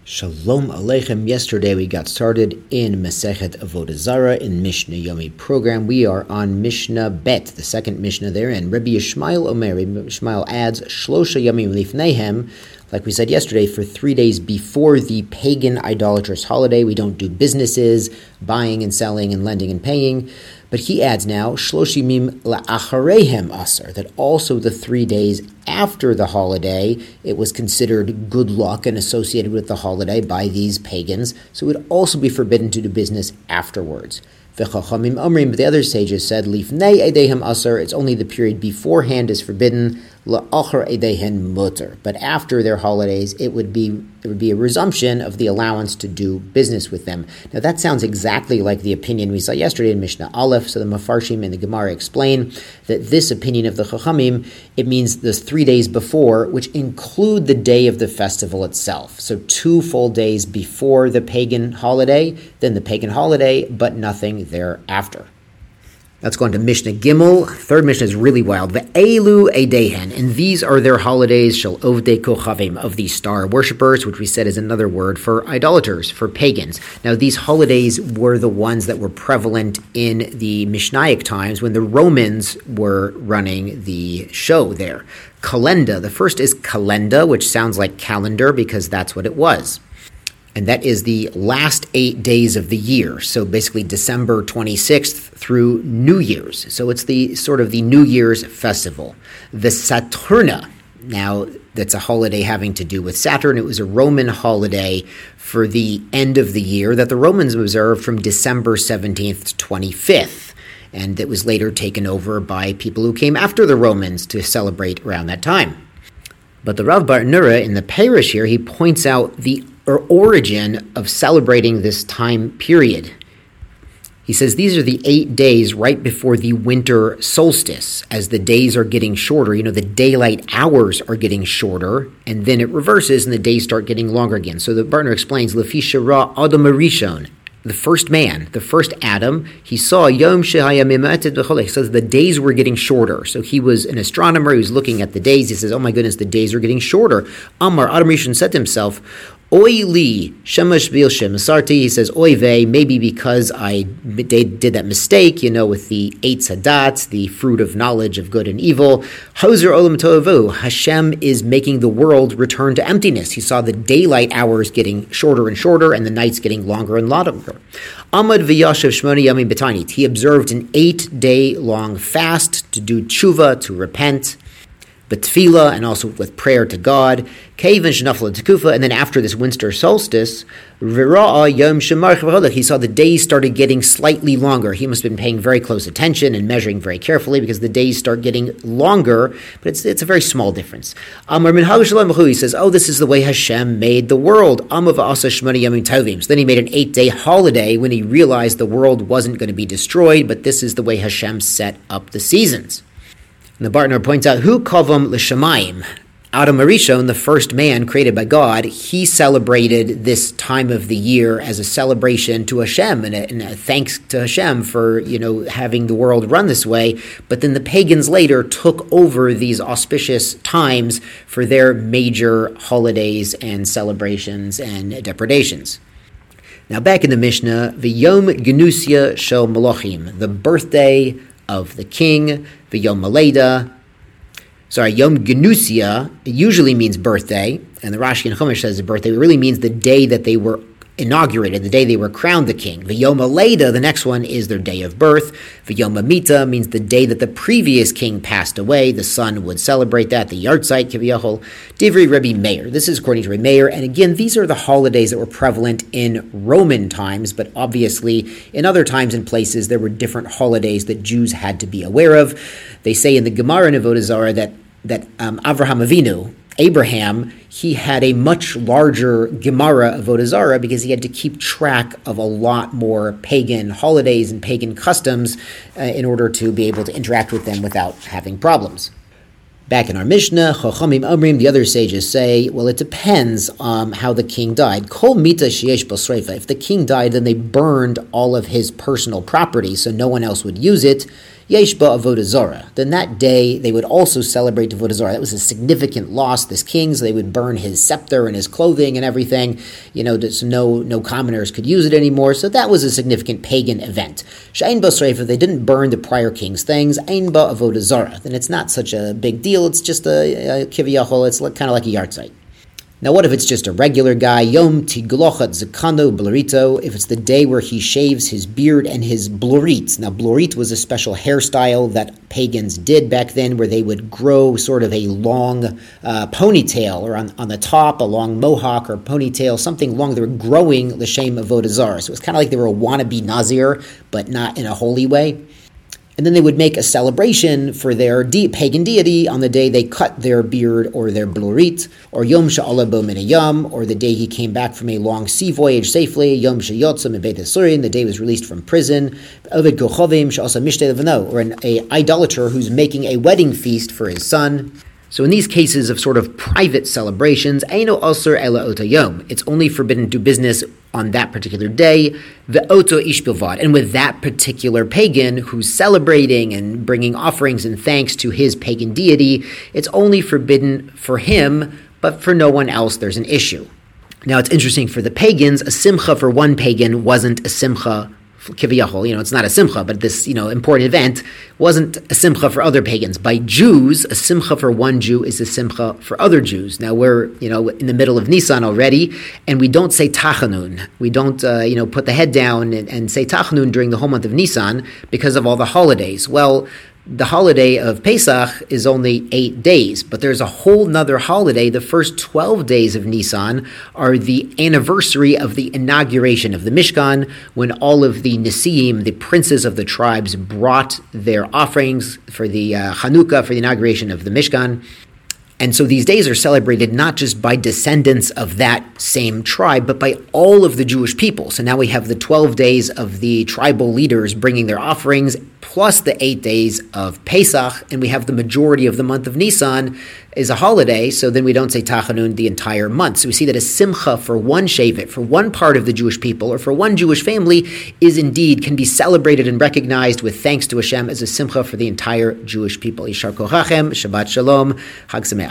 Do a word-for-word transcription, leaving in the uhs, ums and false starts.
Shalom Aleichem. Yesterday we got started in Masechet Avodah Zarah in Mishnah Yomi program. We are on Mishnah Bet, the second Mishnah there, and Rabbi Yishmael Omer, Rabbi Yishmael adds Shlosha Yomim Lifneihem, like we said yesterday, for three days before the pagan idolatrous holiday. We don't do businesses, buying and selling and lending and paying. But he adds now, Shloshimim la'achareihem asar, that also the three days after the holiday, it was considered good luck and associated with the holiday by these pagans, so it would also be forbidden to do business afterwards. V'chachamim omrim, but the other sages said, Lifnei eidehem asar, it's only the period beforehand is forbidden, la'achar eidehen muter, but after their holidays, it would be it would be a resumption of the allowance to do business with them. Now that sounds exactly like the opinion we saw yesterday in Mishnah Aleph. So the Mefarshim and the Gemara explain that this opinion of the Chachamim, it means the three days before, which include the day of the festival itself. So two full days before the pagan holiday, then the pagan holiday, but nothing thereafter. Let's go on to Mishnah Gimel. Third Mishnah is really wild. Ve'elu eidehen, and these are their holidays, shel ovdei kochavim, of these star worshippers, which we said is another word for idolaters, for pagans. Now, these holidays were the ones that were prevalent in the Mishnaic times when the Romans were running the show there. Kalenda, the first is kalenda, which sounds like calendar because that's what it was. And that is the last eight days of the year. So basically December twenty-sixth through New Year's. So it's the sort of the New Year's festival. The Saturna, now that's a holiday having to do with Saturn. It was a Roman holiday for the end of the year that the Romans observed from December seventeenth to twenty-fifth. And it was later taken over by people who came after the Romans to celebrate around that time. But the Rav Bar Nura in the Parish here, he points out the or origin of celebrating this time period. He says these are the eight days right before the winter solstice. As the days are getting shorter, you know, the daylight hours are getting shorter, and then it reverses and the days start getting longer again. So the Barner explains, Lefi Shara Adam Arishon, the first man, the first Adam, he saw Yom Shehaya Mimated B'cholech. He says the days were getting shorter. So he was an astronomer, he was looking at the days. He says, oh my goodness, the days are getting shorter. Amar, Adam Rishon said to himself, Oy li shemash bil shemasarti. He says, Oy vey, maybe because I did that mistake, you know, with the eight sadat, the fruit of knowledge of good and evil. Hoser olam tovu. Hashem is making the world return to emptiness. He saw the daylight hours getting shorter and shorter, and the nights getting longer and longer. Amad v'yashav shmoni yamim b'tanit. He observed an eight-day-long fast to do tshuva, to repent, but tefillah, and also with prayer to God, Kevin shenafla tekufa, and then after this winter solstice, v'ra'a yom shemar, he saw the days started getting slightly longer. He must have been paying very close attention and measuring very carefully because the days start getting longer, but it's it's a very small difference. Amar min hagashalom, he says, oh, this is the way Hashem made the world. Amar v'asa shmoni yamim tovim. So then he made an eight-day holiday when he realized the world wasn't going to be destroyed, but this is the way Hashem set up the seasons. And the Bartner points out, Hu kavam l'shamayim. Adam Arishon, the first man created by God, he celebrated this time of the year as a celebration to Hashem and a, and a thanks to Hashem for, you know, having the world run this way. But then the pagans later took over these auspicious times for their major holidays and celebrations and depredations. Now back in the Mishnah, the Yom Genusia Shel Malachim, the birthday of the king, the Yom Maleda. Sorry, Yom Genusia usually means birthday, and the Rashi and Chumash says the birthday. It really means the day that they were inaugurated, the day they were crowned the king. The Yom Maleda, the next one, is their day of birth. The Yom Mita means the day that the previous king passed away. The son would celebrate that, the Yartzeit Kiviyachol. Divrei Rebbe Meir. This is according to Rebbe Meir, and again, these are the holidays that were prevalent in Roman times, but obviously in other times and places there were different holidays that Jews had to be aware of. They say in the Gemara in Avodah Zarah that, that um, Avraham Avinu, Abraham, he had a much larger Gemara of Avodah Zarah because he had to keep track of a lot more pagan holidays and pagan customs uh, in order to be able to interact with them without having problems. Back in our Mishnah, Chachamim Omrim, the other sages say, well, it depends on um, how the king died. Kol mita sheyesh bo sreifa. If the king died, then they burned all of his personal property, so no one else would use it. Yesh ba avodah zara. Then that day they would also celebrate avodah zara. That was a significant loss. This king, so they would burn his scepter and his clothing and everything. You know, so no no commoners could use it anymore. So that was a significant pagan event. She'ein ba sreifa. They didn't burn the prior king's things. Ein ba avodah zara. Then it's not such a big deal. It's just a, a kiviyachol. It's kind of like a yahrzeit. Now, what if it's just a regular guy? Yom tiglochat zakano blorito. If it's the day where he shaves his beard and his blorit. Now, blorit was a special hairstyle that pagans did back then, where they would grow sort of a long uh, ponytail, or on, on the top, a long mohawk or ponytail, something long. They were growing l'shem avodah zarah. So it was kind of like they were a wannabe Nazir, but not in a holy way. And then they would make a celebration for their de- pagan deity on the day they cut their beard or their blorit, or Yom Sha'ala Bo Min Hayam, or the day he came back from a long sea voyage safely, Yom Sheyotza Min Beit Asurin, the day he was released from prison, Ovid Kochovim She'asa Mishteh Levano, or an a idolater who's making a wedding feast for his son. So in these cases of sort of private celebrations, Eino Asur Ela Ota Yom, it's only forbidden to do business on that particular day, the Oto Ish Bilvad, and with that particular pagan who's celebrating and bringing offerings and thanks to his pagan deity, it's only forbidden for him, but for no one else there's an issue. Now it's interesting, for the pagans, a simcha for one pagan wasn't a simcha kiviyachol, you know, it's not a simcha, but this, you know, important event wasn't a simcha for other pagans. By Jews, a simcha for one Jew is a simcha for other Jews. Now we're, you know, in the middle of Nisan already, and we don't say tachanun. We don't, uh, you know, put the head down and, and say tachanun during the whole month of Nisan because of all the holidays. Well, the holiday of Pesach is only eight days, but there's a whole nother holiday. The first twelve days of Nisan are the anniversary of the inauguration of the Mishkan, when all of the Nesiim, the princes of the tribes, brought their offerings for the uh, Chanukah, for the inauguration of the Mishkan. And so these days are celebrated not just by descendants of that same tribe, but by all of the Jewish people. So now we have the twelve days of the tribal leaders bringing their offerings, plus the eight days of Pesach, and we have the majority of the month of Nisan is a holiday, so then we don't say Tachanun the entire month. So we see that a simcha for one shevet, for one part of the Jewish people, or for one Jewish family, is indeed, can be celebrated and recognized with thanks to Hashem as a simcha for the entire Jewish people. Yishar Kochachem, Shabbat Shalom, Chag Sameach.